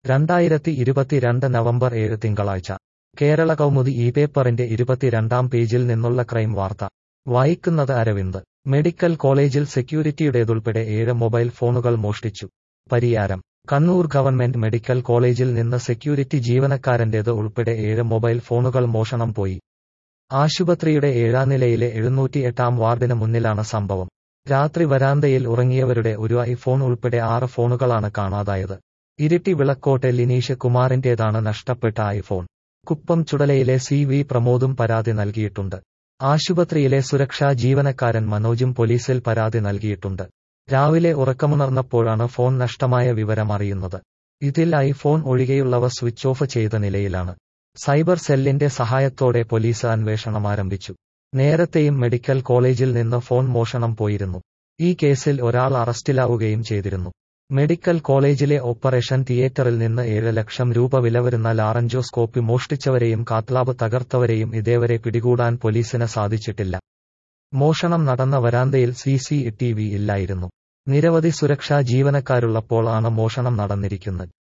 2022 November 7 തിങ്കളാഴ്ച കേരള കൗമുദി ഈ പേപ്പറിന്റെ 22-ാം പേജിൽ നിന്നുള്ള ക്രൈം വാർത്ത വായിക്കുന്നത് അരവിന്ദ്. മെഡിക്കൽ കോളേജിൽ സെക്യൂരിറ്റിയുടേതുൾപ്പെടെ 7 മൊബൈൽ ഫോണുകൾ മോഷ്ടിച്ചു. പരിയാരം. കണ്ണൂർ ഗവൺമെന്റ് മെഡിക്കൽ കോളേജിൽ നിന്ന് സെക്യൂരിറ്റി ജീവനക്കാരന്റേത് ഉൾപ്പെടെ 7 മൊബൈൽ ഫോണുകൾ മോഷണം പോയി. ആശുപത്രിയുടെ 7ാം നിലയിലെ 708-ാം വാർഡിന് മുന്നിലാണ് സംഭവം. രാത്രി വരാന്തയിൽ ഉറങ്ങിയവരുടെ ഒരു ഐഫോൺ ഉൾപ്പെടെ 6 ഫോണുകളാണ് കാണാതായത്. ഇരിട്ടി വിളക്കോട്ടെ ലിനീഷ് കുമാറിന്റേതാണ് നഷ്ടപ്പെട്ട ഐഫോൺ. കുപ്പം ചുടലയിലെ CV പ്രമോദും പരാതി നൽകിയിട്ടുണ്ട്. ആശുപത്രിയിലെ സുരക്ഷാ ജീവനക്കാരൻ മനോജും പോലീസിൽ പരാതി നൽകിയിട്ടുണ്ട്. രാവിലെ ഉറക്കമുണർന്നപ്പോഴാണ് ഫോൺ നഷ്ടമായ വിവരം അറിയുന്നത്. ഇതിൽ ഐഫോൺ ഒഴികെയുള്ളവ സ്വിച്ച് ഓഫ് ചെയ്ത നിലയിലാണ്. സൈബർ സെല്ലിന്റെ സഹായത്തോടെ പോലീസ് അന്വേഷണം ആരംഭിച്ചു. നേരത്തെയും മെഡിക്കൽ കോളേജിൽ നിന്ന് ഫോൺ മോഷണം പോയിരുന്നു. ഈ കേസിൽ ഒരാൾ അറസ്റ്റിലാവുകയും ചെയ്തിരുന്നു. മെഡിക്കൽ കോളേജിലെ ഓപ്പറേഷൻ തിയേറ്ററിൽ നിന്ന് 7 ലക്ഷം രൂപ വില വരുന്ന ലാറഞ്ചോസ്കോപ്പി മോഷ്ടിച്ചവരെയും കാത്ലാബ് തകർത്തവരെയും ഇതേവരെ പിടികൂടാൻ പോലീസിന് സാധിച്ചിട്ടില്ല. മോഷണം നടന്ന വരാന്തയിൽ CCTV ഇല്ലായിരുന്നു. നിരവധി സുരക്ഷാ ജീവനക്കാരുള്ളപ്പോൾ ആണ് മോഷണം നടന്നിരിക്കുന്നത്.